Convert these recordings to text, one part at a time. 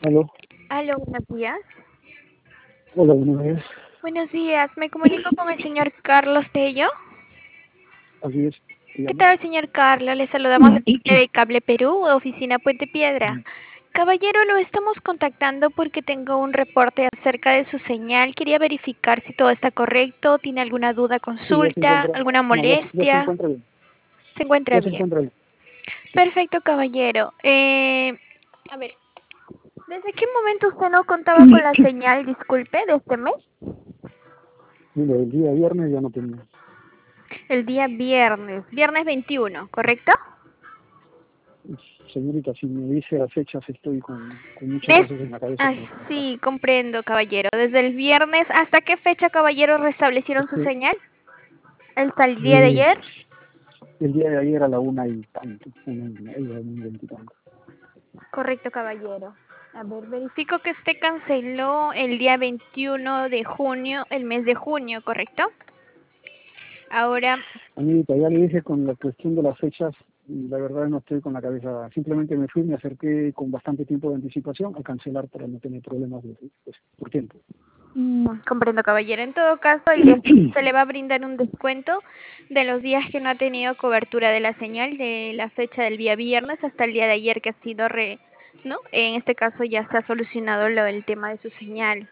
Aló, Aló, buenos días. hola, buenos días. Buenos días, me comunico con el señor Carlos Tello. Así es, ¿Qué dígame. tal, señor Carlos? Le saludamos de parte de Cable Perú, oficina Puente Piedra. Caballero, lo estamos contactando porque tengo un reporte acerca de su señal. Quería verificar si todo está correcto, tiene alguna duda, Sí, ya se consulta, encuentra, alguna no, ya se molestia. encuentra bien, Se encuentra ya se bien. encuentra bien. Sí. Perfecto, caballero. A ver, ¿desde qué momento usted no contaba con la señal, disculpe, de este mes? Mire, el día viernes ya no tenía. El día viernes 21, ¿correcto? Señorita, si me dice las fechas, estoy con muchas Des- cosas en la cabeza que no puedo estar. sí, comprendo, caballero. Desde el viernes, ¿hasta qué fecha, caballero, restablecieron Es su que señal? ¿Hasta el día de eh, ayer? el día de ayer a la 1:00 y tanto, 1:30, 1:20 y tanto. Correcto, caballero. A ver, verifico que usted canceló el día 21 de junio, el mes de junio, ¿correcto? Ahora, Señorita, ya le dije con la cuestión de las fechas, y la verdad no estoy con la cabeza. Simplemente me fui, me acerqué con bastante tiempo de anticipación a cancelar para no tener problemas pues, por tiempo. comprendo, caballero. En todo caso, se le va a brindar un descuento de los días que no ha tenido cobertura de la señal, de la fecha del día viernes hasta el día de ayer que ha sido ¿no? En este caso ya se ha solucionado el tema de su señal.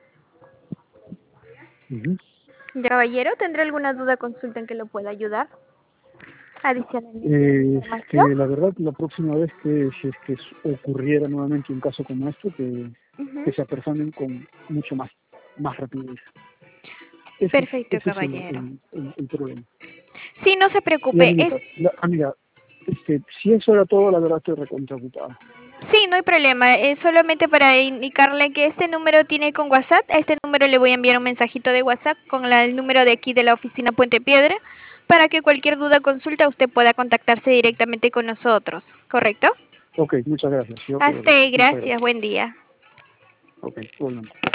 Ujú. Ya, caballero, ¿tendrá alguna duda, consulta en que lo pueda ayudar? Adicionalmente, información. La verdad, la próxima vez que si es que ocurriera nuevamente un caso como este, que Ujú. se apersonen con mucho más rapidez. Perfecto, Ese es caballero. el problema. Sí, no se Y preocupe. amiguita, amiga, si eso era todo, la verdad estoy recontra ocupado. Sí, no hay problema. Es solamente para indicarle que este número tiene con WhatsApp. A este número le voy a enviar un mensajito de WhatsApp con el número de aquí de la oficina Puente Piedra para que cualquier duda o consulta usted pueda contactarse directamente con nosotros. ¿Correcto? Ok, muchas gracias. Yo quedo Hasta bien. ahí, Muchas gracias. gracias. Buen día. Ok, igualmente.